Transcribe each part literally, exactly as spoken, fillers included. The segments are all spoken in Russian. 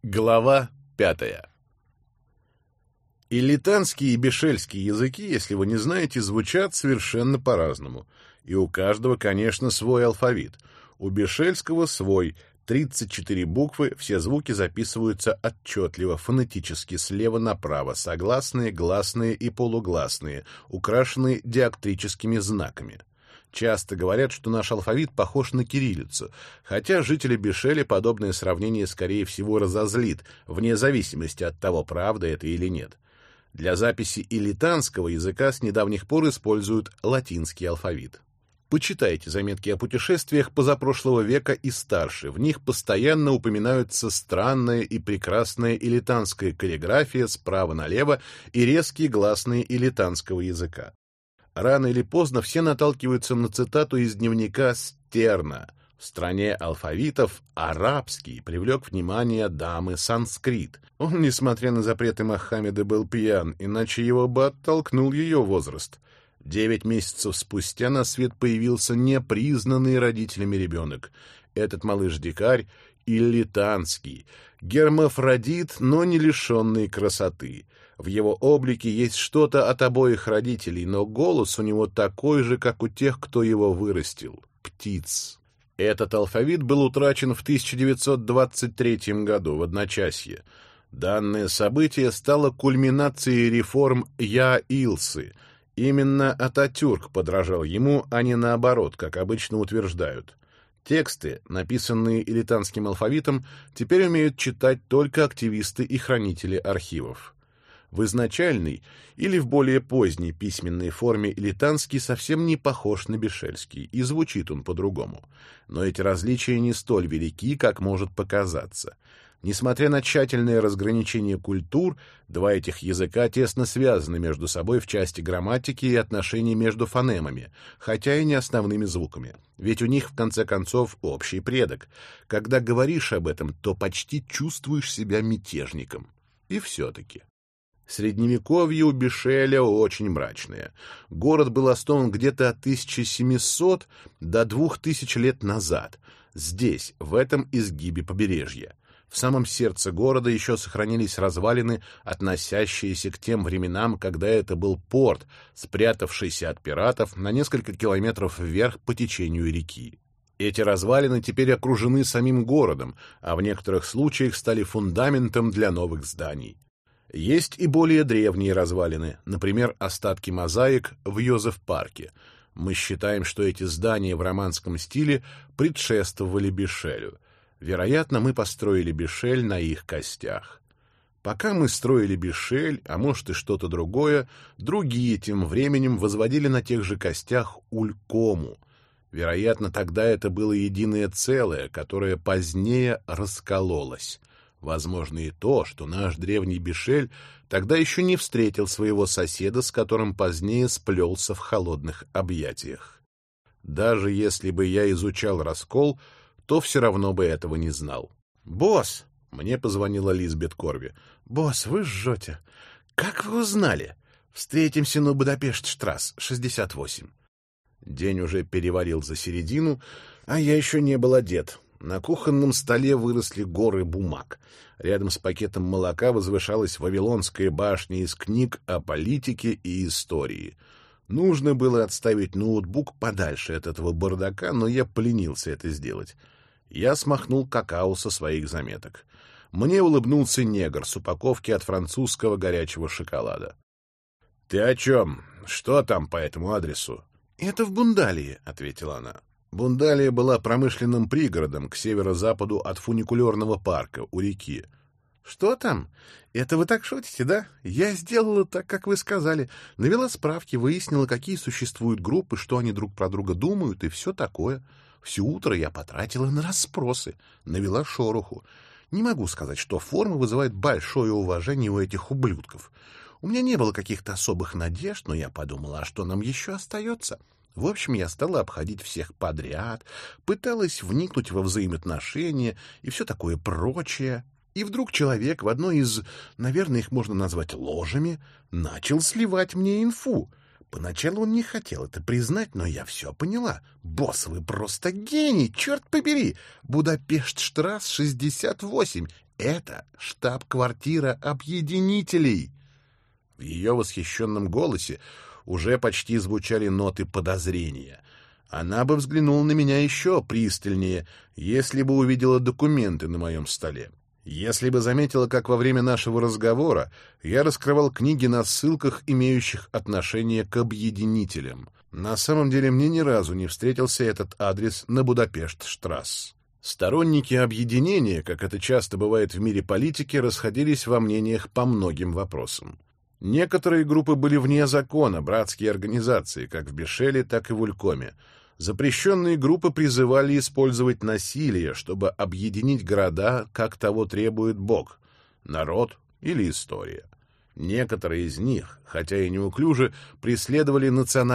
Глава пятая. Илитанский и бишельский языки, если вы не знаете, звучат совершенно по-разному. И у каждого, конечно, свой алфавит. У бишельского свой, тридцать четыре буквы, все звуки записываются отчетливо, фонетически, слева направо, согласные, гласные и полугласные, украшенные диактрическими знаками. Часто говорят, что наш алфавит похож на кириллицу, хотя жители Бишеля подобное сравнение, скорее всего, разозлит, вне зависимости от того, правда это или нет. Для записи илитанского языка с недавних пор используют латинский алфавит. Почитайте заметки о путешествиях позапрошлого века и старше, в них постоянно упоминаются странная и прекрасная илитанская каллиграфия справа налево и резкие гласные илитанского языка. Рано или поздно все наталкиваются на цитату из дневника Стерна. В стране алфавитов арабский привлек внимание дамы санскрит. Он, несмотря на запреты Мохаммеда, был пьян, иначе его бы оттолкнул ее возраст. Девять месяцев спустя на свет появился непризнанный родителями ребенок. Этот малыш-дикарь илитанский, гермафродит, но не лишенный красоты. В его облике есть что-то от обоих родителей, но голос у него такой же, как у тех, кто его вырастил — птиц. Этот алфавит был утрачен в тысяча девятьсот двадцать третьем году, в одночасье. Данное событие стало кульминацией реформ Я-Илсы. Именно Ататюрк подражал ему, а не наоборот, как обычно утверждают. Тексты, написанные илитанским алфавитом, теперь умеют читать только активисты и хранители архивов. В изначальной или в более поздней письменной форме илитанский совсем не похож на бишельский, и звучит он по-другому. Но эти различия не столь велики, как может показаться. Несмотря на тщательное разграничение культур, два этих языка тесно связаны между собой в части грамматики и отношений между фонемами, хотя и не основными звуками. Ведь у них, в конце концов, общий предок. Когда говоришь об этом, то почти чувствуешь себя мятежником. И все-таки. Средневековье у Бишеля очень мрачное. Город был основан где-то от тысяча семисот до двух тысяч лет назад. Здесь, в этом изгибе побережья. В самом сердце города еще сохранились развалины, относящиеся к тем временам, когда это был порт, спрятавшийся от пиратов на несколько километров вверх по течению реки. Эти развалины теперь окружены самим городом, а в некоторых случаях стали фундаментом для новых зданий. Есть и более древние развалины, например, остатки мозаик в Йозеф-парке. Мы считаем, что эти здания в романском стиле предшествовали Бишелю. Вероятно, мы построили Бишель на их костях. Пока мы строили Бишель, а может и что-то другое, другие тем временем возводили на тех же костях Улькому. Вероятно, тогда это было единое целое, которое позднее раскололось. Возможно и то, что наш древний Бишель тогда еще не встретил своего соседа, с которым позднее сплелся в холодных объятиях. Даже если бы я изучал раскол, то все равно бы этого не знал. «Босс!» — мне позвонила Лизбет Корби. «Босс, вы жжете. Как вы узнали? Встретимся на Будапешт-штрасс, шестьдесят восемь». День уже перевалил за середину, а я еще не был одет. На кухонном столе выросли горы бумаг. Рядом с пакетом молока возвышалась Вавилонская башня из книг о политике и истории. Нужно было отставить ноутбук подальше от этого бардака, но я поленился это сделать. Я смахнул какао со своих заметок. Мне улыбнулся негр с упаковки от французского горячего шоколада. — Ты о чем? Что там по этому адресу? — Это в Бундалии, — ответила она. Бундалия была промышленным пригородом к северо-западу от фуникулерного парка у реки. — Что там? Это вы так шутите, да? Я сделала так, как вы сказали. Навела справки, выяснила, какие существуют группы, что они друг про друга думают и все такое. Все утро я потратила на расспросы, навела шороху. Не могу сказать, что форма вызывает большое уважение у этих ублюдков. У меня не было каких-то особых надежд, но я подумала, а что нам еще остается? В общем, я стала обходить всех подряд, пыталась вникнуть во взаимоотношения и все такое прочее. И вдруг человек в одной из, наверное, их можно назвать ложами, начал сливать мне инфу. Поначалу он не хотел это признать, но я все поняла. Босс, вы просто гений, черт побери! Будапешт-штрасс шестьдесят восемь. Это штаб-квартира объединителей. В ее восхищенном голосе уже почти звучали ноты подозрения. Она бы взглянула на меня еще пристальнее, если бы увидела документы на моем столе. Если бы заметила, как во время нашего разговора я раскрывал книги на ссылках, имеющих отношение к объединителям. На самом деле мне ни разу не встретился этот адрес на Будапешт-штрасс. Сторонники объединения, как это часто бывает в мире политики, расходились во мнениях по многим вопросам. Некоторые группы были вне закона, братские организации, как в Бишеле, так и в Улькоме. Запрещенные группы призывали использовать насилие, чтобы объединить города, как того требует Бог, народ или история. Некоторые из них, хотя и неуклюже, преследовали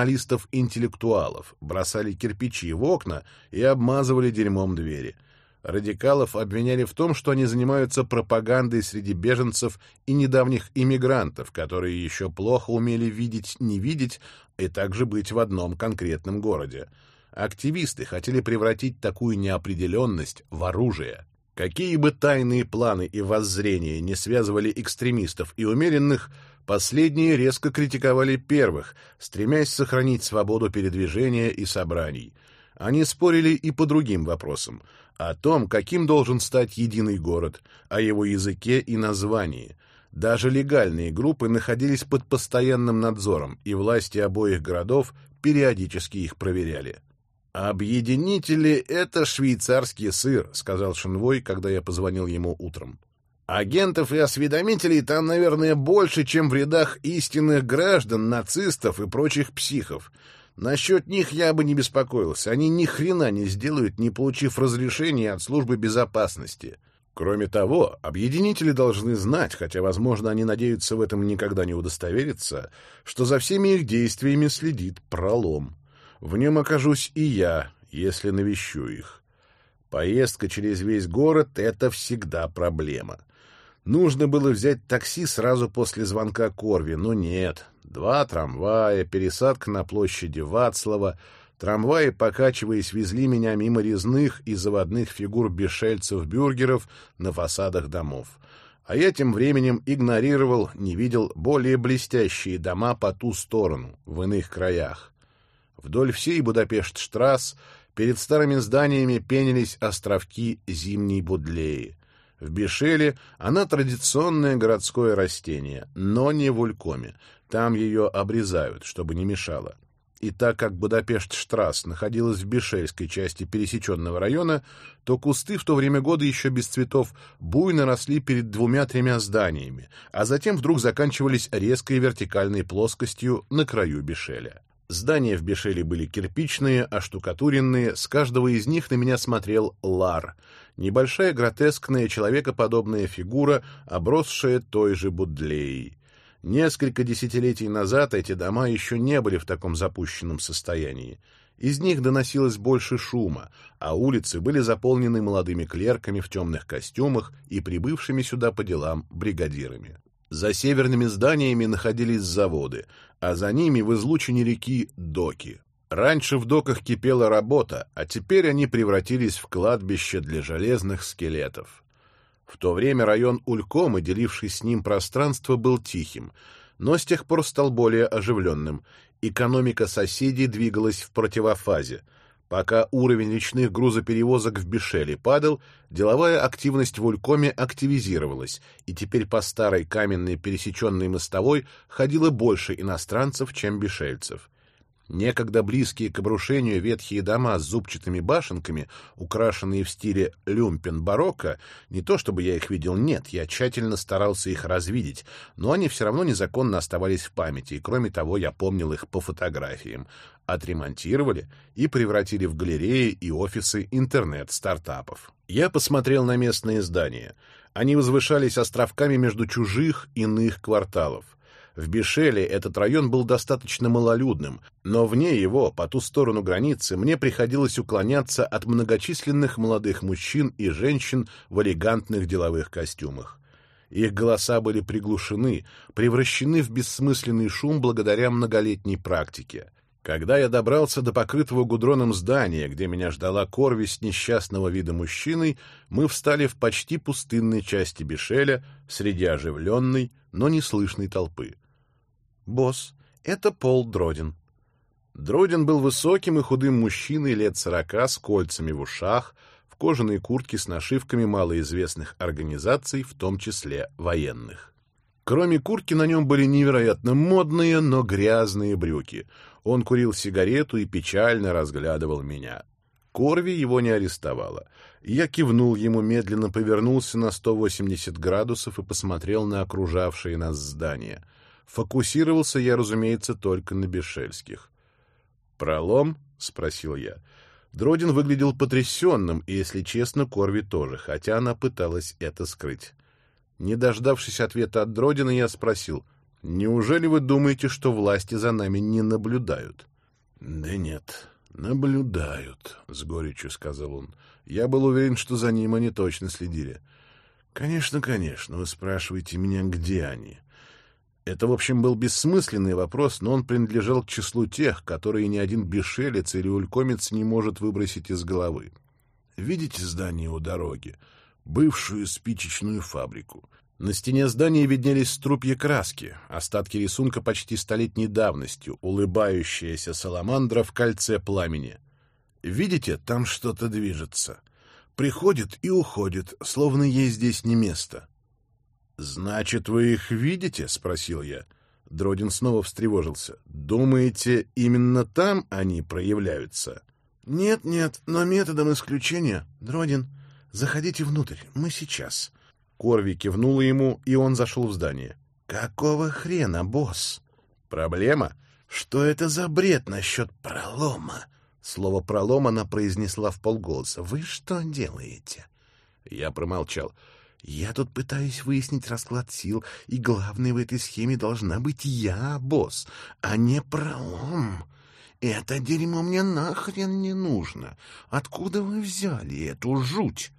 националистов-интеллектуалов, бросали кирпичи в окна и обмазывали дерьмом двери. Радикалов обвиняли в том, что они занимаются пропагандой среди беженцев и недавних иммигрантов, которые еще плохо умели видеть, не видеть и также быть в одном конкретном городе. Активисты хотели превратить такую неопределенность в оружие. Какие бы тайные планы и воззрения не связывали экстремистов и умеренных, последние резко критиковали первых, стремясь сохранить свободу передвижения и собраний. Они спорили и по другим вопросам, о том, каким должен стать единый город, о его языке и названии. Даже легальные группы находились под постоянным надзором, и власти обоих городов периодически их проверяли. «Объединители — это швейцарский сыр», — сказал Шенвой, когда я позвонил ему утром. «Агентов и осведомителей там, наверное, больше, чем в рядах истинных граждан, нацистов и прочих психов. Насчет них я бы не беспокоился. Они ни хрена не сделают, не получив разрешения от службы безопасности. Кроме того, объединители должны знать, хотя, возможно, они надеются в этом никогда не удостовериться, что за всеми их действиями следит пролом. В нем окажусь и я, если навещу их. Поездка через весь город — это всегда проблема. Нужно было взять такси сразу после звонка Корви, но нет. Два трамвая, пересадка на площади Вацлава. Трамваи, покачиваясь, везли меня мимо резных и заводных фигур бишельцев-бюргеров на фасадах домов. А я тем временем игнорировал, не видел более блестящие дома по ту сторону, в иных краях. Вдоль всей Будапешт-штрасс перед старыми зданиями пенились островки зимней будлеи. В Бишеле она традиционное городское растение, но не в Улькоме. Там ее обрезают, чтобы не мешало. И так как Будапешт-штрасс находилась в бишельской части пересеченного района, то кусты в то время года еще без цветов буйно росли перед двумя-тремя зданиями, а затем вдруг заканчивались резкой вертикальной плоскостью на краю Бишеля. Здания в Бишеле были кирпичные, оштукатуренные, с каждого из них на меня смотрел лар, небольшая гротескная человекоподобная фигура, обросшая той же будлеей. Несколько десятилетий назад эти дома еще не были в таком запущенном состоянии. Из них доносилось больше шума, а улицы были заполнены молодыми клерками в темных костюмах и прибывшими сюда по делам бригадирами. За северными зданиями находились заводы, а за ними в излучине реки доки. Раньше в доках кипела работа, а теперь они превратились в кладбище для железных скелетов. В то время район Улькома, деливший с ним пространство, был тихим, но с тех пор стал более оживленным. Экономика соседей двигалась в противофазе. Пока уровень речных грузоперевозок в Бишеле падал, деловая активность в Улькоме активизировалась, и теперь по старой каменной пересеченной мостовой ходило больше иностранцев, чем бишельцев. Некогда близкие к обрушению ветхие дома с зубчатыми башенками, украшенные в стиле люмпен-барокко, не то чтобы я их видел, нет, я тщательно старался их развидеть, но они все равно незаконно оставались в памяти, и кроме того я помнил их по фотографиям. Отремонтировали и превратили в галереи и офисы интернет-стартапов. Я посмотрел на местные здания. Они возвышались островками между чужих иных кварталов. В Бишеле этот район был достаточно малолюдным, но вне его, по ту сторону границы, мне приходилось уклоняться от многочисленных молодых мужчин и женщин в элегантных деловых костюмах. Их голоса были приглушены, превращены в бессмысленный шум благодаря многолетней практике. Когда я добрался до покрытого гудроном здания, где меня ждала Корви с несчастного вида мужчиной, мы встали в почти пустынной части Бишеля среди оживленной, но неслышной толпы. «Босс, это Пол Дродин». Дродин был высоким и худым мужчиной лет сорока с кольцами в ушах, в кожаной куртке с нашивками малоизвестных организаций, в том числе военных. Кроме куртки на нем были невероятно модные, но грязные брюки. Он курил сигарету и печально разглядывал меня. Корви его не арестовала. Я кивнул ему, медленно повернулся на сто восемьдесят градусов и посмотрел на окружавшие нас здания. Фокусировался я, разумеется, только на бишельских. «Пролом?» — спросил я. Дродин выглядел потрясенным, и, если честно, Корви тоже, хотя она пыталась это скрыть. Не дождавшись ответа от Дродина, я спросил: «Неужели вы думаете, что власти за нами не наблюдают?» «Да нет, наблюдают», — с горечью сказал он. «Я был уверен, что за ним они точно следили». «Конечно, конечно, вы спрашиваете меня, где они?» Это, в общем, был бессмысленный вопрос, но он принадлежал к числу тех, которые ни один бишелец или улькомец не может выбросить из головы. «Видите здание у дороги? Бывшую спичечную фабрику. На стене здания виднелись струпья краски, остатки рисунка почти столетней давности, улыбающаяся саламандра в кольце пламени. Видите, там что-то движется. Приходит и уходит, словно ей здесь не место». «Значит, вы их видите?» — спросил я. Дродин снова встревожился. «Думаете, именно там они проявляются?» «Нет, нет, но методом исключения. Дродин, заходите внутрь, мы сейчас». Корви кивнула ему, и он зашел в здание. «Какого хрена, босс?» «Проблема? Что это за бред насчет пролома?» Слово «пролом» она произнесла вполголоса. «Вы что делаете?» Я промолчал. «Я тут пытаюсь выяснить расклад сил, и главной в этой схеме должна быть я, босс, а не пролом. Это дерьмо мне нахрен не нужно. Откуда вы взяли эту жуть?»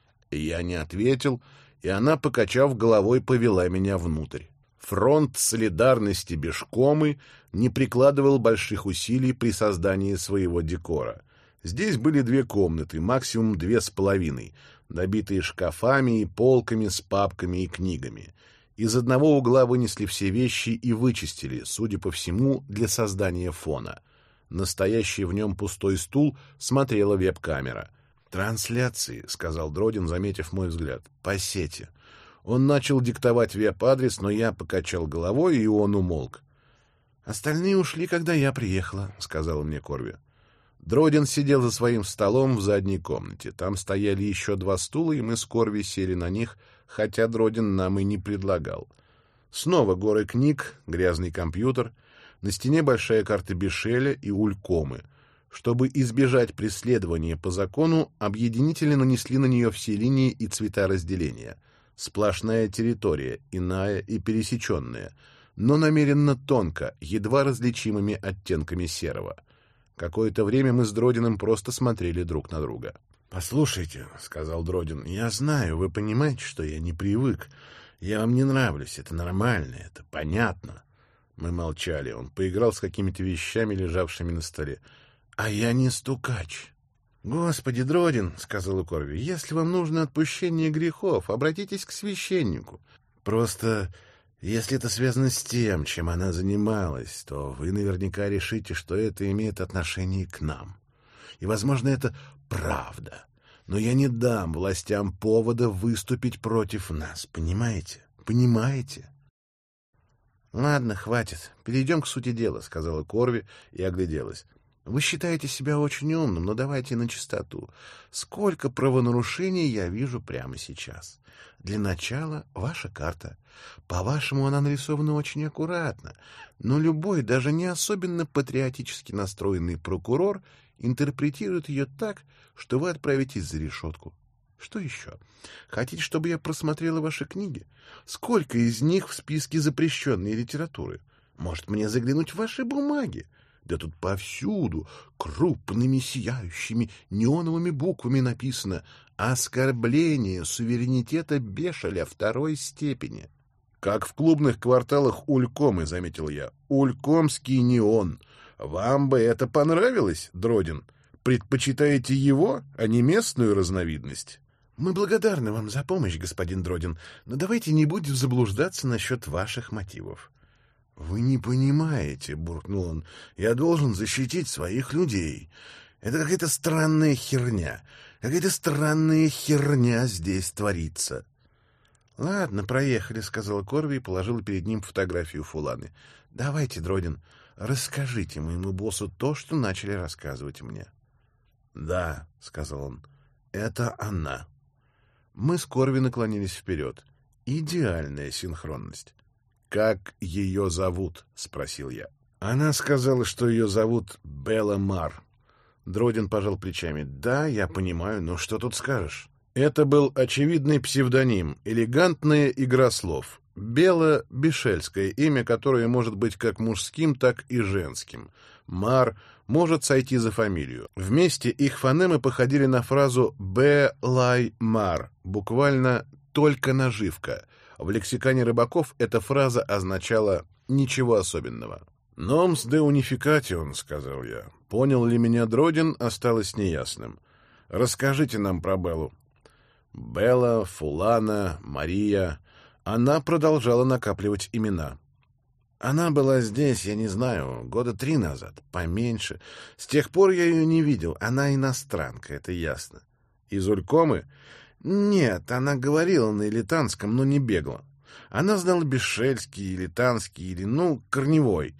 Я не ответил, и она, покачав головой, повела меня внутрь. Фронт солидарности Бишкомы не прикладывал больших усилий при создании своего декора. Здесь были две комнаты, максимум две с половиной, набитые шкафами и полками с папками и книгами. Из одного угла вынесли все вещи и вычистили, судя по всему, для создания фона. Настоящий в нем пустой стул смотрела веб-камера. «Трансляции», — сказал Дродин, заметив мой взгляд, — «по сети». Он начал диктовать веб-адрес, но я покачал головой, и он умолк. «Остальные ушли, когда я приехала», — сказала мне Корви. Дродин сидел за своим столом в задней комнате. Там стояли еще два стула, и мы с Корви сели на них, хотя Дродин нам и не предлагал. Снова горы книг, грязный компьютер, на стене большая карта Бишеля и Улькомы. Чтобы избежать преследования по закону, объединители нанесли на нее все линии и цвета разделения. Сплошная территория, иная и пересеченная, но намеренно тонко, едва различимыми оттенками серого. Какое-то время мы с Дродином просто смотрели друг на друга. «Послушайте», — сказал Дродин, — «я знаю, вы понимаете, что я не привык. Я вам не нравлюсь, это нормально, это понятно». Мы молчали, он поиграл с какими-то вещами, лежавшими на столе. «А я не стукач». «Господи, Дродин», — сказала Корви, — «если вам нужно отпущение грехов, обратитесь к священнику. Просто... Если это связано с тем, чем она занималась, то вы наверняка решите, что это имеет отношение к нам. И, возможно, это правда. Но я не дам властям повода выступить против нас. Понимаете? Понимаете?» «Ладно, хватит. Перейдем к сути дела», — сказала Корви и огляделась. «Вы считаете себя очень умным, но давайте на чистоту. Сколько правонарушений я вижу прямо сейчас? Для начала ваша карта. По-вашему, она нарисована очень аккуратно, но любой, даже не особенно патриотически настроенный прокурор интерпретирует ее так, что вы отправитесь за решетку. Что еще? Хотите, чтобы я просмотрела ваши книги? Сколько из них в списке запрещенной литературы? Может, мне заглянуть в ваши бумаги? Да тут повсюду крупными сияющими неоновыми буквами написано «Оскорбление суверенитета Бешеля второй степени». «Как в клубных кварталах Улькомы», — заметил я. «Улькомский неон. Вам бы это понравилось, Дродин? Предпочитаете его, а не местную разновидность? Мы благодарны вам за помощь, господин Дродин, но давайте не будем заблуждаться насчет ваших мотивов. Вы не понимаете, буркнул он. Я должен защитить своих людей. Это какая-то странная херня. Какая-то странная херня здесь творится. Ладно, проехали, сказала Корви и положила перед ним фотографию Фуланы. Давайте, Дродин, расскажите моему боссу то, что начали рассказывать мне. Да, сказал он, это она. Мы с Корви наклонились вперед. Идеальная синхронность. «Как ее зовут?» — спросил я. Она сказала, что ее зовут Белла Мар. Дродин пожал плечами. «Да, я понимаю, но что тут скажешь?» Это был очевидный псевдоним, элегантная игра слов. Белла — бишельское имя, которое может быть как мужским, так и женским. Мар может сойти за фамилию. Вместе их фонемы походили на фразу «бе-лай-мар», буквально «только наживка». В лексиконе рыбаков эта фраза означала «ничего особенного». «Номс де унификатион», — сказал я. Понял ли меня Дродин, осталось неясным. «Расскажите нам про Беллу». Белла, Фулана, Мария. Она продолжала накапливать имена. Она была здесь, я не знаю, года три назад, поменьше. С тех пор я ее не видел. Она иностранка, это ясно. Из Улькомы? Нет, она говорила на илитанском, но не бегло. Она знала бишельский, илитанский или, ну, корневой.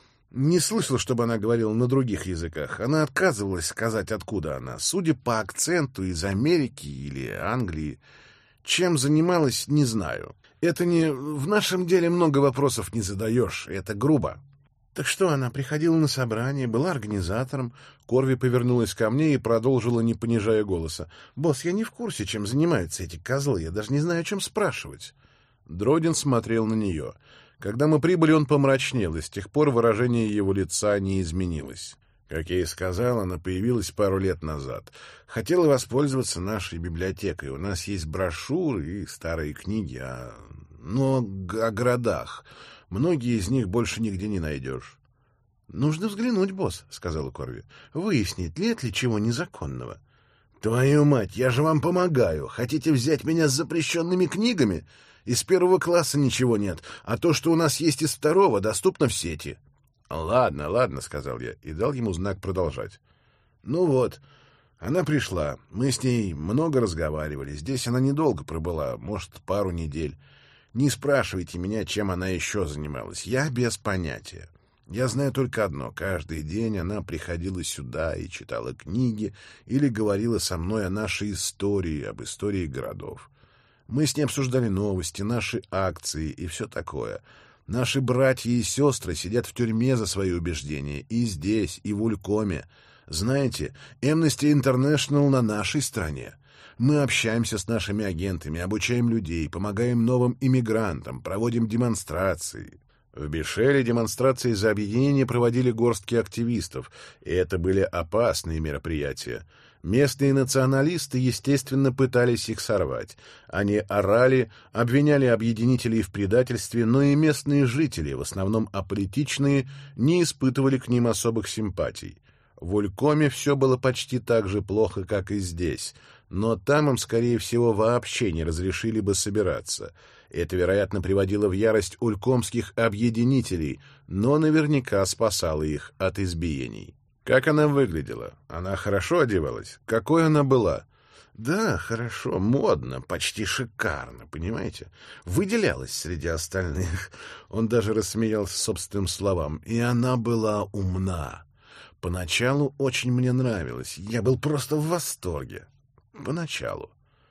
Не слышал, чтобы она говорила на других языках. Она отказывалась сказать, откуда она. Судя по акценту, из Америки или Англии. Чем занималась, не знаю. Это не... В нашем деле много вопросов не задаешь. Это грубо. Так что, она приходила на собрание, была организатором. Корви повернулась ко мне и продолжила, не понижая голоса. «Босс, я не в курсе, чем занимаются эти козлы. Я даже не знаю, о чем спрашивать». Дродин смотрел на нее. Когда мы прибыли, он помрачнел, и с тех пор выражение его лица не изменилось. Как я и сказал, она появилась пару лет назад. Хотела воспользоваться нашей библиотекой. У нас есть брошюры и старые книги, о... но о городах. Многие из них больше нигде не найдешь. — Нужно взглянуть, босс, — сказала Корви. — Выяснить, нет ли чего незаконного. — Твою мать, я же вам помогаю. Хотите взять меня с запрещенными книгами? Из первого класса ничего нет, а то, что у нас есть из второго, доступно в сети. — Ладно, ладно, — сказал я и дал ему знак продолжать. — Ну вот, она пришла. Мы с ней много разговаривали. Здесь она недолго пробыла, может, пару недель. Не спрашивайте меня, чем она еще занималась. Я без понятия. Я знаю только одно. Каждый день она приходила сюда и читала книги или говорила со мной о нашей истории, об истории городов. Мы с ней обсуждали новости, наши акции и все такое. Наши братья и сестры сидят в тюрьме за свои убеждения и здесь, и в Улькоме. Знаете, Amnesty International на нашей стороне. Мы общаемся с нашими агентами, обучаем людей, помогаем новым иммигрантам, проводим демонстрации. В Бишеле демонстрации за объединение проводили горстки активистов, и это были опасные мероприятия. Местные националисты, естественно, пытались их сорвать. Они орали, обвиняли объединителей в предательстве, но и местные жители, в основном аполитичные, не испытывали к ним особых симпатий. В Улькоме все было почти так же плохо, как и здесь, но там им, скорее всего, вообще не разрешили бы собираться. Это, вероятно, приводило в ярость улькомских объединителей, но наверняка спасало их от избиений. Как она выглядела? Она хорошо одевалась? Какой она была? Да, хорошо, модно, почти шикарно, понимаете? Выделялась среди остальных. Он даже рассмеялся собственным словам. И она была умна. Поначалу очень мне нравилось. Я был просто в восторге. Поначалу.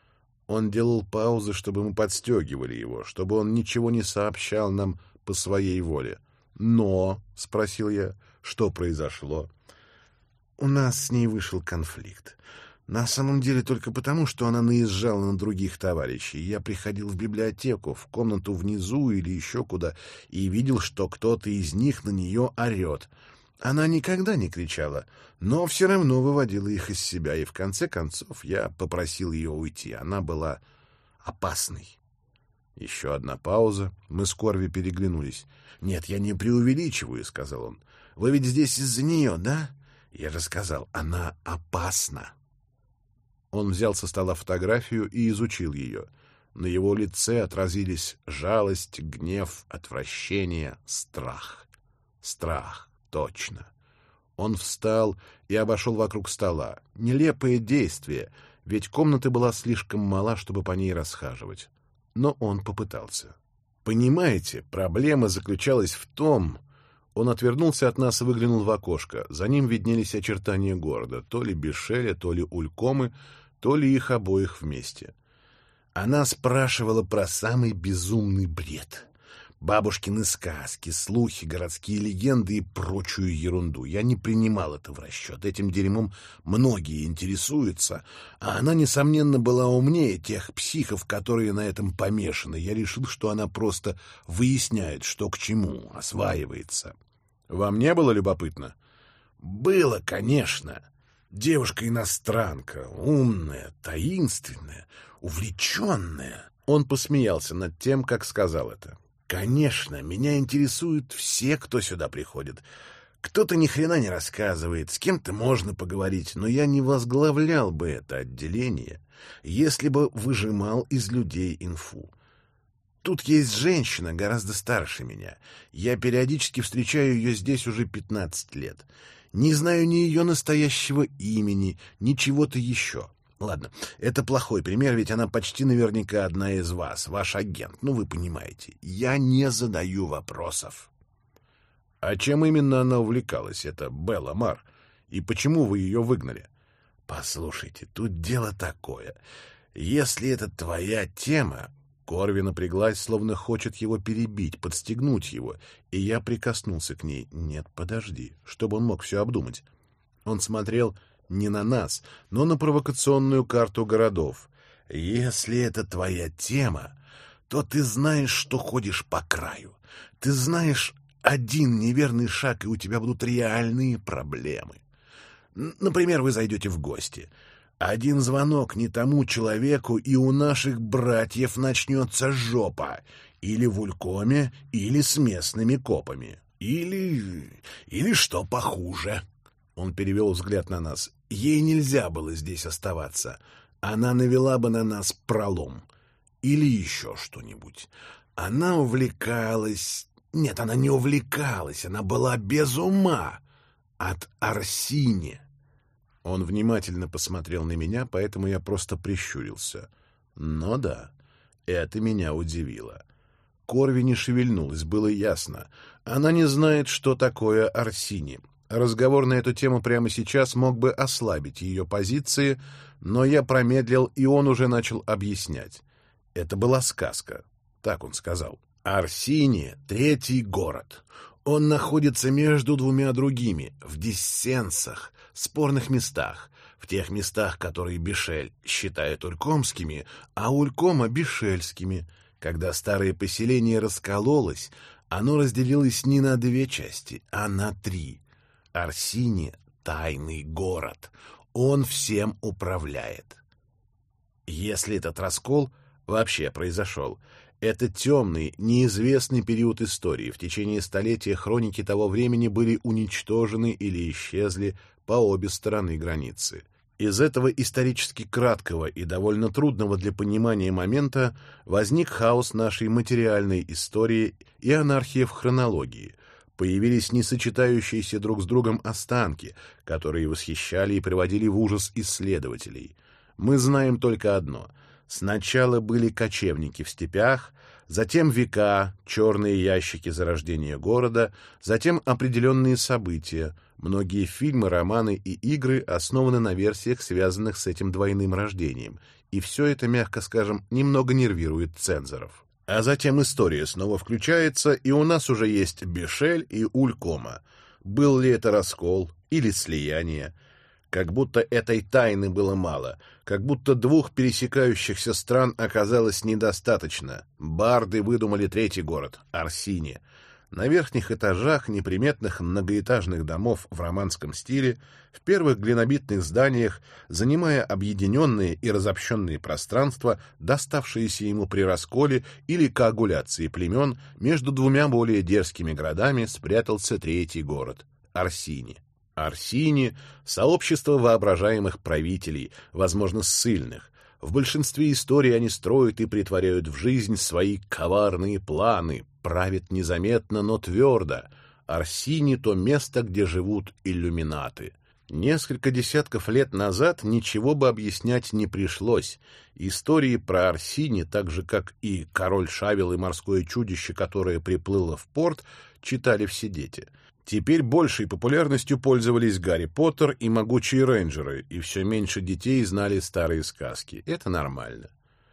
Он делал паузы, чтобы мы подстегивали его, чтобы он ничего не сообщал нам по своей воле. «Но?» — спросил я. «Что произошло?» У нас с ней вышел конфликт. На самом деле только потому, что она наезжала на других товарищей. Я приходил в библиотеку, в комнату внизу или еще куда, и видел, что кто-то из них на нее орет. Она никогда не кричала, но все равно выводила их из себя, и в конце концов я попросил ее уйти. Она была опасной. Еще одна пауза. Мы с Корви переглянулись. «Нет, я не преувеличиваю», — сказал он. Вы ведь здесь из-за нее, да? Я же сказал, она опасна. Он взял со стола фотографию и изучил ее. На его лице отразились жалость, гнев, отвращение, страх. Страх, точно. Он встал и обошел вокруг стола. Нелепое действие, ведь комната была слишком мала, чтобы по ней расхаживать. Но он попытался. Понимаете, проблема заключалась в том... Он отвернулся от нас и выглянул в окошко. За ним виднелись очертания города, то ли Бишеля, то ли Улькомы, то ли их обоих вместе. Она спрашивала про самый безумный бред. Бабушкины сказки, слухи, городские легенды и прочую ерунду. Я не принимал это в расчет. Этим дерьмом многие интересуются, а она, несомненно, была умнее тех психов, которые на этом помешаны. Я решил, что она просто выясняет, что к чему, осваивается. Вам не было любопытно? Было, конечно. Девушка-иностранка, умная, таинственная, увлеченная. Он посмеялся над тем, как сказал это. Конечно, меня интересуют все, кто сюда приходит. Кто-то ни хрена не рассказывает, с кем-то можно поговорить, но я не возглавлял бы это отделение, если бы выжимал из людей инфу. Тут есть женщина, гораздо старше меня. Я периодически встречаю ее здесь уже пятнадцать лет. Не знаю ни ее настоящего имени, ни чего-то еще. Ладно, это плохой пример, ведь она почти наверняка одна из вас, ваш агент. Ну, вы понимаете, я не задаю вопросов. А чем именно она увлекалась, эта Белла Мар? И почему вы ее выгнали? Послушайте, тут дело такое. Если это твоя тема... Корви напряглась, словно хочет его перебить, подстегнуть его, и я прикоснулся к ней. Нет, подожди, чтобы он мог все обдумать. Он смотрел не на нас, но на провокационную карту городов. Если это твоя тема, то ты знаешь, что ходишь по краю. Ты знаешь один неверный шаг, и у тебя будут реальные проблемы. Например, вы зайдете в гости. Один звонок не тому человеку, и у наших братьев начнется жопа. Или в Улькоме, или с местными копами. Или... или что похуже. Он перевел взгляд на нас. Ей нельзя было здесь оставаться. Она навела бы на нас пролом. Или еще что-нибудь. Она увлекалась... Нет, она не увлекалась, она была без ума. От Арсини. Он внимательно посмотрел на меня, поэтому я просто прищурился. Но да, это меня удивило. Корви не шевельнулась, было ясно. Она не знает, что такое Арсини. Разговор на эту тему прямо сейчас мог бы ослабить ее позиции, но я промедлил, и он уже начал объяснять. Это была сказка, так он сказал. Арсини — третий город. Он находится между двумя другими, в диссенсах, спорных местах, в тех местах, которые Бишель считает улькомскими, а Улькома — бишельскими. Когда старое поселение раскололось, оно разделилось не на две части, а на три. Арсини — тайный город. Он всем управляет. Если этот раскол вообще произошел, это темный, неизвестный период истории. В течение столетия хроники того времени были уничтожены или исчезли по обе стороны границы. Из этого исторически краткого и довольно трудного для понимания момента возник хаос нашей материальной истории и анархия в хронологии. Появились несочетающиеся друг с другом останки, которые восхищали и приводили в ужас исследователей. Мы знаем только одно — сначала были кочевники в степях, затем века, черные ящики зарождения города, затем определенные события. Многие фильмы, романы и игры основаны на версиях, связанных с этим двойным рождением, и все это, мягко скажем, немного нервирует цензоров. А затем история снова включается, и у нас уже есть Бишель и Улькома. Был ли это раскол или слияние? Как будто этой тайны было мало, как будто двух пересекающихся стран оказалось недостаточно. Барды выдумали третий город — Арсини. На верхних этажах неприметных многоэтажных домов в романском стиле, в первых глинобитных зданиях, занимая объединенные и разобщенные пространства, доставшиеся ему при расколе или коагуляции племен, между двумя более дерзкими городами спрятался третий город — Арсини. Арсини — сообщество воображаемых правителей, возможно, ссыльных. В большинстве историй они строят и претворяют в жизнь свои коварные планы, правят незаметно, но твердо. Арсини — то место, где живут иллюминаты. Несколько десятков лет назад ничего бы объяснять не пришлось. Истории про Арсини, так же, как и «Король Шавел» и «Морское чудище», которое приплыло в порт, читали все дети. Теперь большей популярностью пользовались Гарри Поттер и могучие рейнджеры, и все меньше детей знали старые сказки. Это нормально.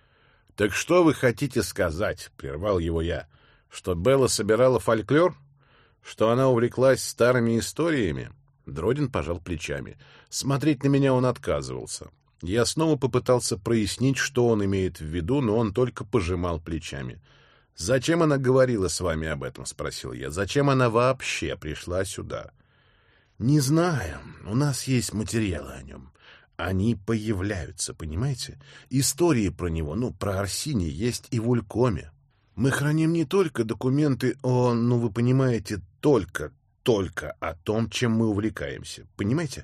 «Так что вы хотите сказать?» — прервал его я. «Что Белла собирала фольклор? Что она увлеклась старыми историями?» Дродин пожал плечами. Смотреть на меня он отказывался. Я снова попытался прояснить, что он имеет в виду, но он только пожимал плечами. «Зачем она говорила с вами об этом?» — спросил я. «Зачем она вообще пришла сюда?» «Не знаю. У нас есть материалы о нем. Они появляются, понимаете? Истории про него, ну, про Арсини, есть и в Улькоме. Мы храним не только документы о, ну, вы понимаете, только, только о том, чем мы увлекаемся. Понимаете?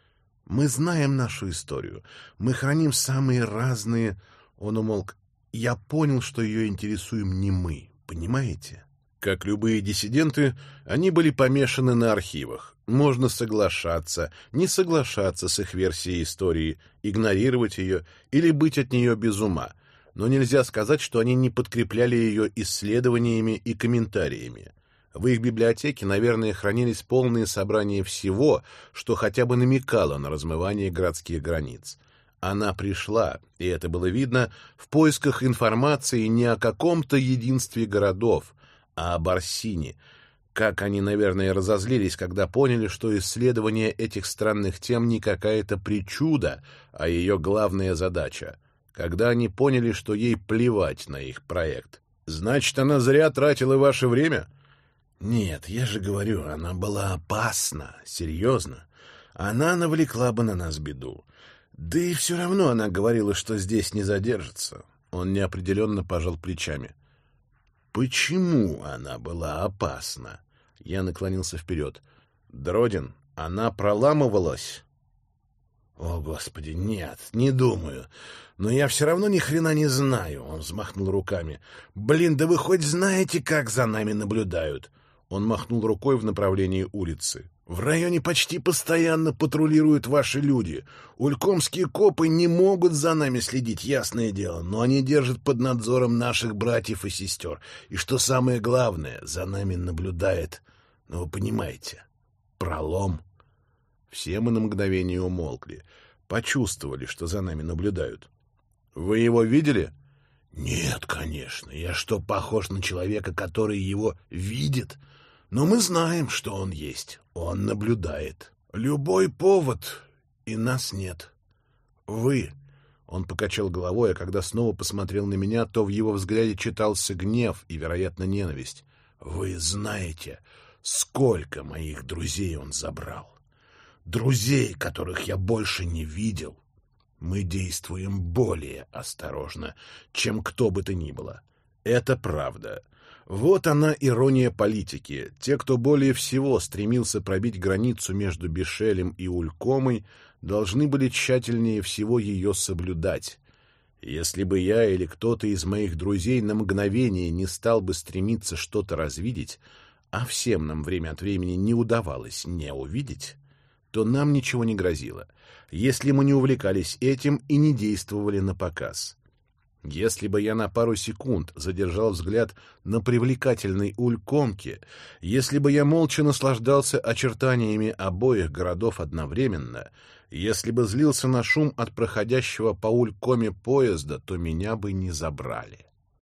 Мы знаем нашу историю. Мы храним самые разные...» Он умолк. «Я понял, что ее интересуем не мы. Понимаете?» Как любые диссиденты, они были помешаны на архивах. Можно соглашаться, не соглашаться с их версией истории, игнорировать ее или быть от нее без ума. Но нельзя сказать, что они не подкрепляли ее исследованиями и комментариями. В их библиотеке, наверное, хранились полные собрания всего, что хотя бы намекало на размывание городских границ. Она пришла, и это было видно, в поисках информации не о каком-то единстве городов, а об Арсине. Как они, наверное, разозлились, когда поняли, что исследование этих странных тем не какая-то причуда, а ее главная задача. Когда они поняли, что ей плевать на их проект. «Значит, она зря тратила ваше время?» «Нет, я же говорю, она была опасна, серьезно. Она навлекла бы на нас беду. Да и все равно она говорила, что здесь не задержится». Он неопределенно пожал плечами. «Почему она была опасна?» Я наклонился вперед. «Дродин, она проламывалась?» «О, Господи, нет, не думаю. Но я все равно ни хрена не знаю», — он взмахнул руками. «Блин, да вы хоть знаете, как за нами наблюдают?» Он махнул рукой в направлении улицы. «В районе почти постоянно патрулируют ваши люди. Улькомские копы не могут за нами следить, ясное дело, но они держат под надзором наших братьев и сестер. И что самое главное, за нами наблюдает, ну вы понимаете, пролом». Все мы на мгновение умолкли, почувствовали, что за нами наблюдают. «Вы его видели?» «Нет, конечно. Я что, похож на человека, который его видит? Но мы знаем, что он есть. Он наблюдает. Любой повод, и нас нет. Вы...» Он покачал головой, а когда снова посмотрел на меня, то в его взгляде читался гнев и, вероятно, ненависть. «Вы знаете, сколько моих друзей он забрал? Друзей, которых я больше не видел. Мы действуем более осторожно, чем кто бы то ни было. Это правда. Вот она ирония политики. Те, кто более всего стремился пробить границу между Бишелем и Улькомой, должны были тщательнее всего ее соблюдать. Если бы я или кто-то из моих друзей на мгновение не стал бы стремиться что-то развидеть, а всем нам время от времени не удавалось не увидеть, то нам ничего не грозило, если мы не увлекались этим и не действовали напоказ. Если бы я на пару секунд задержал взгляд на привлекательной Улькомке, если бы я молча наслаждался очертаниями обоих городов одновременно, если бы злился на шум от проходящего по Улькоме поезда, то меня бы не забрали.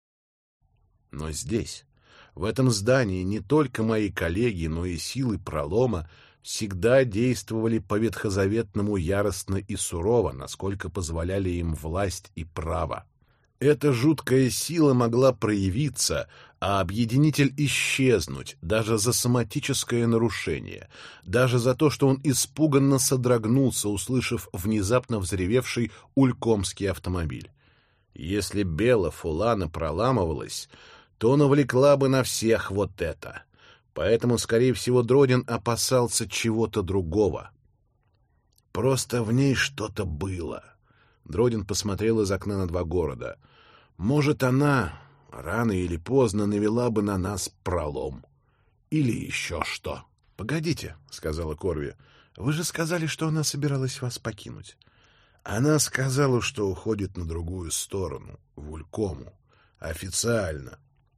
Но здесь, в этом здании, не только мои коллеги, но и силы пролома всегда действовали по-ветхозаветному яростно и сурово, насколько позволяли им власть и право. Эта жуткая сила могла проявиться, а объединитель исчезнуть даже за соматическое нарушение, даже за то, что он испуганно содрогнулся, услышав внезапно взревевший улькомский автомобиль. Если Белла Фулана проламывалась, то навлекла бы на всех вот это. Поэтому, скорее всего, Дродин опасался чего-то другого. Просто в ней что-то было. Дродин посмотрел из окна на два города. Может, она рано или поздно навела бы на нас пролом. Или еще что. — Погодите, — сказала Корви, — вы же сказали, что она собиралась вас покинуть. Она сказала, что уходит на другую сторону, в Улькому. Официально.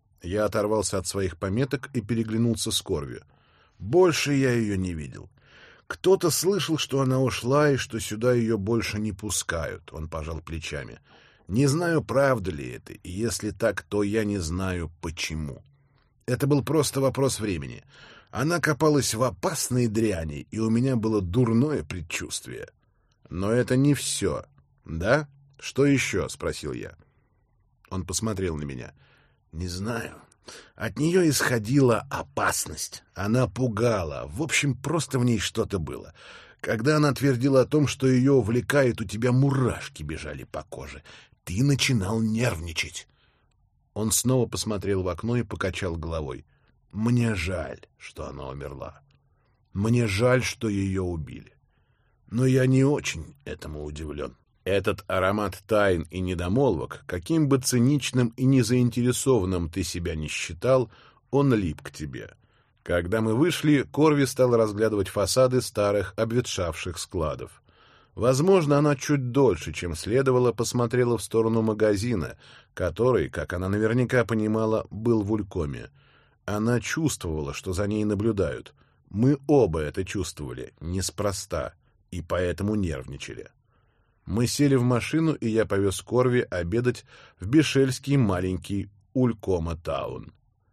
Я оторвался от своих пометок и переглянулся с Корви. Больше я ее не видел. Кто-то слышал, что она ушла и что сюда ее больше не пускают. Он пожал плечами. Не знаю, правда ли это, и если так, то я не знаю, почему. Это был просто вопрос времени. Она копалась в опасной дряни, и у меня было дурное предчувствие. Но это не все. Да? Что еще? — спросил я. Он посмотрел на меня. Не знаю. От нее исходила опасность. Она пугала. В общем, просто в ней что-то было. Когда она твердила о том, что ее увлекает, у тебя мурашки бежали по коже. Ты начинал нервничать. Он снова посмотрел в окно и покачал головой. Мне жаль, что она умерла. Мне жаль, что ее убили. Но я не очень этому удивлен. Этот аромат тайн и недомолвок, каким бы циничным и незаинтересованным ты себя ни считал, он лип к тебе. Когда мы вышли, Корви стала разглядывать фасады старых обветшавших складов. Возможно, она чуть дольше, чем следовало, посмотрела в сторону магазина, который, как она наверняка понимала, был в Улькоме. Она чувствовала, что за ней наблюдают. Мы оба это чувствовали, неспроста, и поэтому нервничали. Мы сели в машину, и я повез Корви обедать в бишельский маленький Улькома-таун.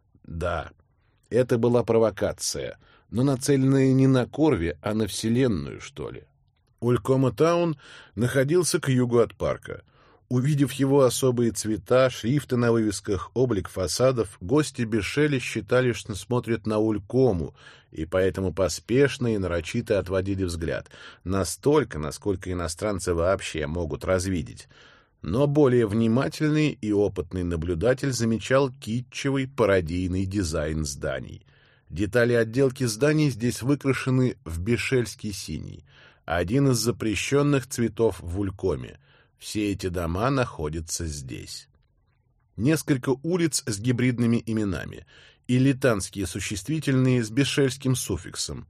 Да, это была провокация, но нацеленная не на Корви, а на Вселенную, что ли. Улькома-таун находился к югу от парка. Увидев его особые цвета, шрифты на вывесках, облик фасадов, гости Бишеля считали, что смотрят на Улькому, и поэтому поспешно и нарочито отводили взгляд, настолько, насколько иностранцы вообще могут развидеть. Но более внимательный и опытный наблюдатель замечал китчевый пародийный дизайн зданий. Детали отделки зданий здесь выкрашены в бишельский синий, один из запрещенных цветов в Улькоме. Все эти дома находятся здесь. Несколько улиц с гибридными именами и литанские существительные с бишельским суффиксом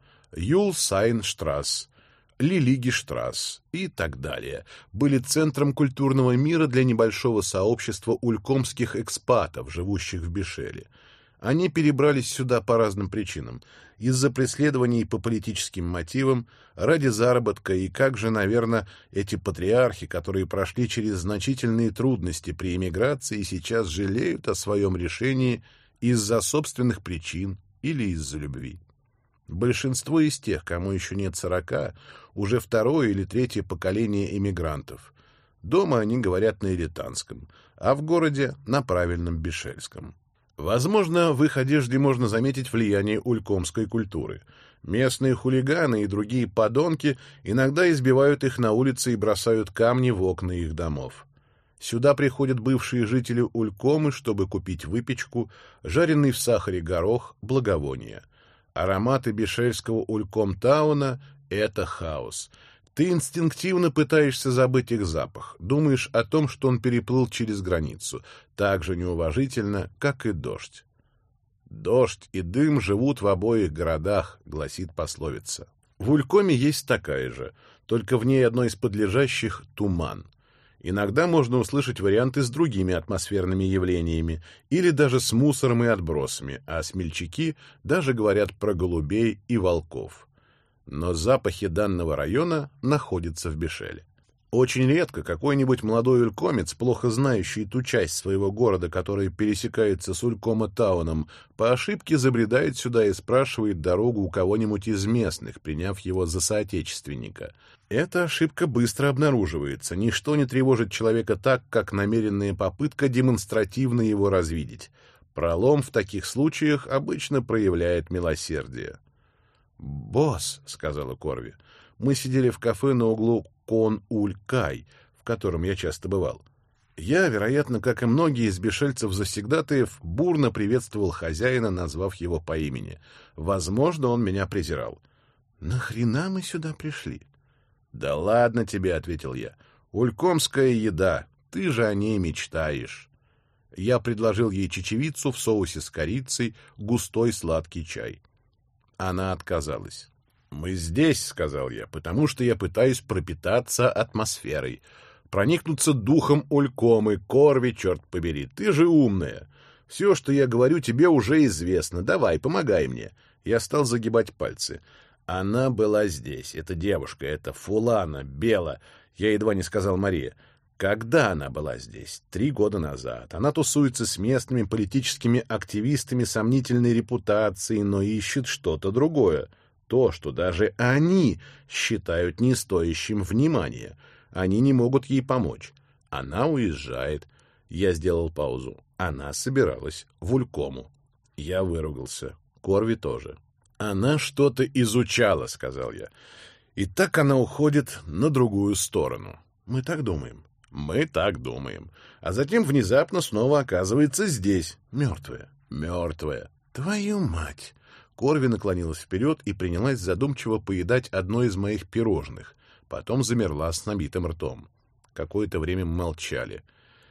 Юлсайнштрасс, Лилигиштрасс и так далее были центром культурного мира для небольшого сообщества улькомских экспатов, живущих в Бишеле. Они перебрались сюда по разным причинам. Из-за преследований по политическим мотивам, ради заработка и, как же, наверное, эти патриархи, которые прошли через значительные трудности при эмиграции и сейчас жалеют о своем решении из-за собственных причин или из-за любви. Большинство из тех, кому еще нет сорока, уже второе или третье поколение эмигрантов. Дома они говорят на элитанском, а в городе — на правильном бишельском. Возможно, в их одежде можно заметить влияние улькомской культуры. Местные хулиганы и другие подонки иногда избивают их на улице и бросают камни в окна их домов. Сюда приходят бывшие жители Улькомы, чтобы купить выпечку, жареный в сахаре горох, благовония. Ароматы бишельского Ульком-тауна — это хаос. Ты инстинктивно пытаешься забыть их запах, думаешь о том, что он переплыл через границу, так же неуважительно, как и дождь. «Дождь и дым живут в обоих городах», — гласит пословица. В Улькоме есть такая же, только в ней одной из подлежащих — туман. Иногда можно услышать варианты с другими атмосферными явлениями или даже с мусором и отбросами, а смельчаки даже говорят про голубей и волков. Но запахи данного района находятся в Бишеле. Очень редко какой-нибудь молодой улькомец, плохо знающий ту часть своего города, которая пересекается с Улькома-тауном, по ошибке забредает сюда и спрашивает дорогу у кого-нибудь из местных, приняв его за соотечественника. Эта ошибка быстро обнаруживается. Ничто не тревожит человека так, как намеренная попытка демонстративно его развидеть. Пролом в таких случаях обычно проявляет милосердие. «Босс», — сказала Корви, — «мы сидели в кафе на углу Кон-Уль-Кай, в котором я часто бывал. Я, вероятно, как и многие из бешельцев-завсегдатаев, бурно приветствовал хозяина, назвав его по имени. Возможно, он меня презирал. «Нахрена мы сюда пришли?» «Да ладно тебе», — ответил я. «Улькомская еда. Ты же о ней мечтаешь». Я предложил ей чечевицу в соусе с корицей, густой сладкий чай. Она отказалась. «Мы здесь», — сказал я, — «потому что я пытаюсь пропитаться атмосферой, проникнуться духом Улькомы, Корви, черт побери. Ты же умная. Все, что я говорю, тебе уже известно. Давай, помогай мне». Я стал загибать пальцы. Она была здесь. Эта девушка, эта Фулана, Бела. Я едва не сказал Мария. Когда она была здесь? Три года назад. Она тусуется с местными политическими активистами сомнительной репутации, но ищет что-то другое. То, что даже они считают не стоящим внимания. Они не могут ей помочь. Она уезжает. Я сделал паузу. Она собиралась в Улькому. Я выругался. Корви тоже. Она что-то изучала, сказал я. И так она уходит на другую сторону. Мы так думаем. Мы так думаем. А затем внезапно снова оказывается здесь. Мертвая. Мертвая. Твою мать! Корви наклонилась вперед и принялась задумчиво поедать одно из моих пирожных. Потом замерла с набитым ртом. Какое-то время мы молчали.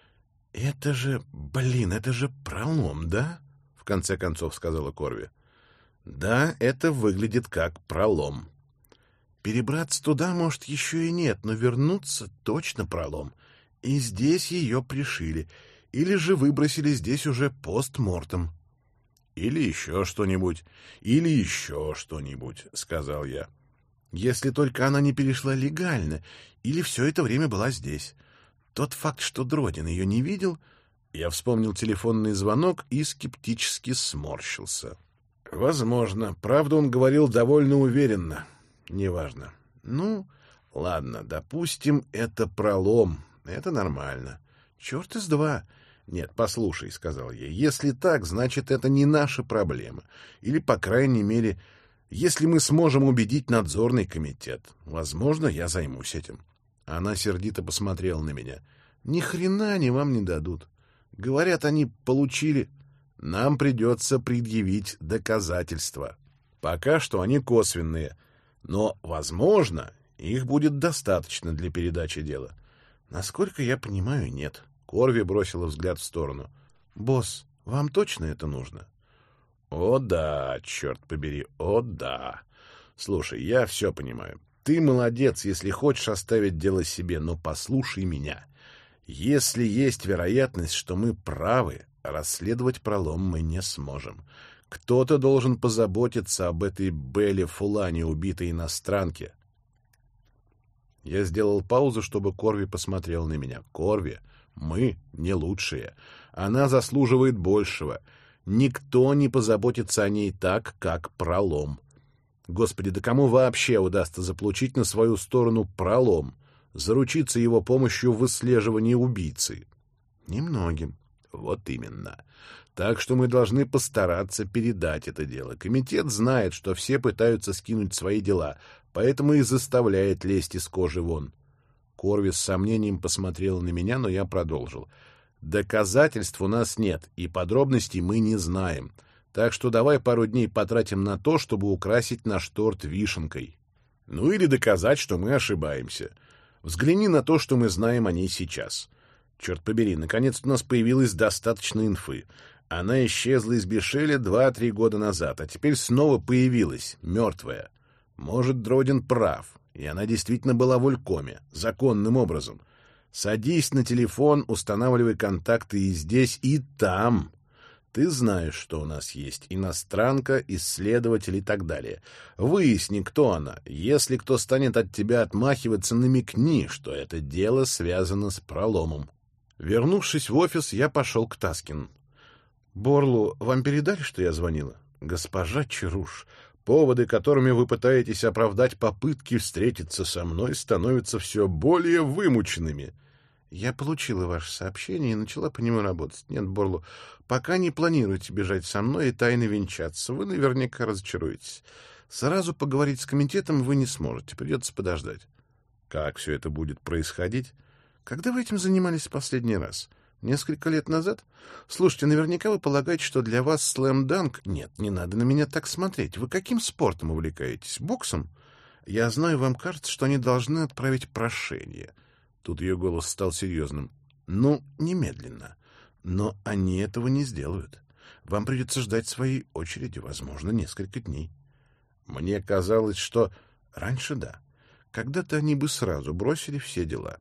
«Это же, блин, это же пролом, да?» — в конце концов сказала Корви. «Да, это выглядит как пролом. Перебраться туда, может, еще и нет, но вернуться точно пролом. И здесь ее пришили. Или же выбросили здесь уже постмортем». «Или еще что-нибудь. Или еще что-нибудь», — сказал я. «Если только она не перешла легально, или все это время была здесь. Тот факт, что Дродин ее не видел...» Я вспомнил телефонный звонок и скептически сморщился. «Возможно. Правда, он говорил довольно уверенно. Неважно. Ну, ладно, допустим, это пролом. Это нормально. Черт из два. Нет, послушай, — сказал я, — если так, значит, это не наша проблема. Или, по крайней мере, если мы сможем убедить надзорный комитет. Возможно, я займусь этим». Она сердито посмотрела на меня. «Ни хрена они вам не дадут. Говорят, они получили... Нам придется предъявить доказательства. Пока что они косвенные. Но, возможно, их будет достаточно для передачи дела». «Насколько я понимаю, нет». Корви бросила взгляд в сторону. «Босс, вам точно это нужно?» «О да, черт побери, о да. Слушай, я все понимаю. Ты молодец, если хочешь оставить дело себе, но послушай меня. Если есть вероятность, что мы правы, расследовать пролом мы не сможем. Кто-то должен позаботиться об этой Белле Фулане, убитой иностранке». Я сделал паузу, чтобы Корви посмотрел на меня. «Корви, мы не лучшие. Она заслуживает большего. Никто не позаботится о ней так, как пролом. Господи, да кому вообще удастся заполучить на свою сторону пролом? Заручиться его помощью в выслеживании убийцы?» «Немногим». «Вот именно. Так что мы должны постараться передать это дело. Комитет знает, что все пытаются скинуть свои дела, поэтому и заставляет лезть из кожи вон». Корви с сомнением посмотрела на меня, но я продолжил. «Доказательств у нас нет, и подробностей мы не знаем. Так что давай пару дней потратим на то, чтобы украсить наш торт вишенкой. Ну или доказать, что мы ошибаемся. Взгляни на то, что мы знаем о ней сейчас. Черт побери, наконец-то у нас появилось достаточно инфы. Она исчезла из Бешеля два-три года назад, а теперь снова появилась, мертвая. Может, Дродин прав, и она действительно была в Улькоме, законным образом. Садись на телефон, устанавливай контакты и здесь, и там. Ты знаешь, что у нас есть иностранка, исследователь и так далее. Выясни, кто она. Если кто станет от тебя отмахиваться, намекни, что это дело связано с проломом». Вернувшись в офис, я пошел к Таскин. «Борлу, вам передали, что я звонила?» «Госпожа Чаруш, поводы, которыми вы пытаетесь оправдать попытки встретиться со мной, становятся все более вымученными». «Я получила ваше сообщение и начала по нему работать. Нет, Борлу, пока не планируете бежать со мной и тайно венчаться. Вы наверняка разочаруетесь. Сразу поговорить с комитетом вы не сможете, придется подождать». «Как все это будет происходить?» Когда вы этим занимались в последний раз? Несколько лет назад? Слушайте, наверняка вы полагаете, что для вас слэм-данк... Нет, не надо на меня так смотреть. Вы каким спортом увлекаетесь? Боксом? Я знаю, вам кажется, что они должны отправить прошение. Тут ее голос стал серьезным. Ну, немедленно. Но они этого не сделают. Вам придется ждать своей очереди, возможно, несколько дней. Мне казалось, что... Раньше да. Когда-то они бы сразу бросили все дела.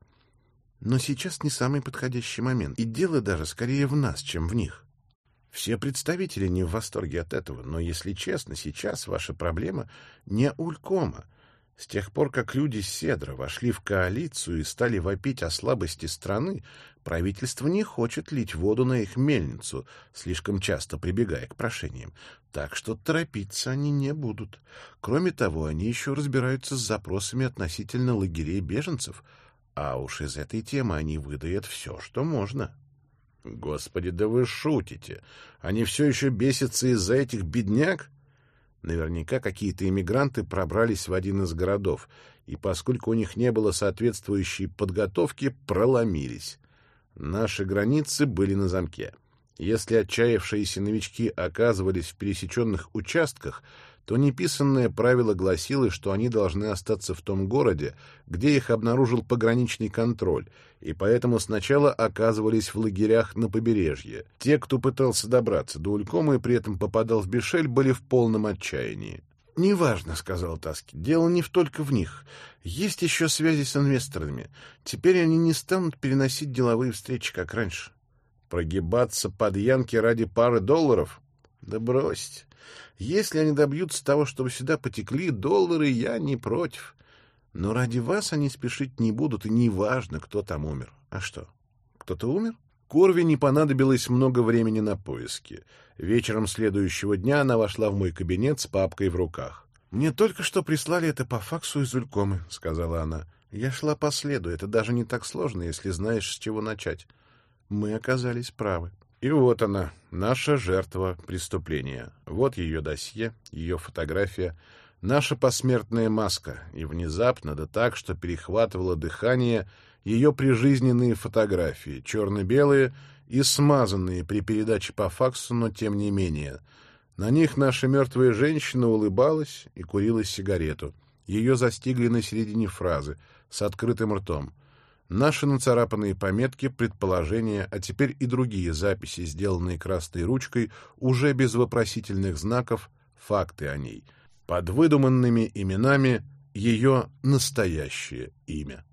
Но сейчас не самый подходящий момент. И дело даже скорее в нас, чем в них. Все представители не в восторге от этого, но, если честно, сейчас ваша проблема не Улькома. С тех пор, как люди Седра вошли в коалицию и стали вопить о слабости страны, правительство не хочет лить воду на их мельницу, слишком часто прибегая к прошениям. Так что торопиться они не будут. Кроме того, они еще разбираются с запросами относительно лагерей беженцев, а уж из этой темы они выдают все, что можно. Господи, да вы шутите! Они все еще бесятся из-за этих бедняк? Наверняка какие-то иммигранты пробрались в один из городов, и поскольку у них не было соответствующей подготовки, проломились. Наши границы были на замке. Если отчаявшиеся новички оказывались в пересеченных участках, то неписанное правило гласило, что они должны остаться в том городе, где их обнаружил пограничный контроль, и поэтому сначала оказывались в лагерях на побережье. Те, кто пытался добраться до Улькома и при этом попадал в Бишель, были в полном отчаянии. «Неважно», — сказал Таски, — «дело не только в них. Есть еще связи с инвесторами. Теперь они не станут переносить деловые встречи, как раньше». «Прогибаться под янки ради пары долларов? Да бросьте. Если они добьются того, чтобы сюда потекли доллары, я не против. Но ради вас они спешить не будут, и неважно, кто там умер. А что, кто-то умер?» Корви не понадобилось много времени на поиски. Вечером следующего дня она вошла в мой кабинет с папкой в руках. «Мне только что прислали это по факсу из Улькомы», — сказала она. «Я шла по следу. Это даже не так сложно, если знаешь, с чего начать. Мы оказались правы». И вот она, наша жертва преступления. Вот ее досье, ее фотография, наша посмертная маска. И внезапно, да так, что перехватывало дыхание, ее прижизненные фотографии, черно-белые и смазанные при передаче по факсу, но тем не менее. На них наша мертвая женщина улыбалась и курила сигарету. Ее застигли на середине фразы, с открытым ртом. Наши нацарапанные пометки, предположения, а теперь и другие записи, сделанные красной ручкой, уже без вопросительных знаков, факты о ней. Под выдуманными именами ее настоящее имя.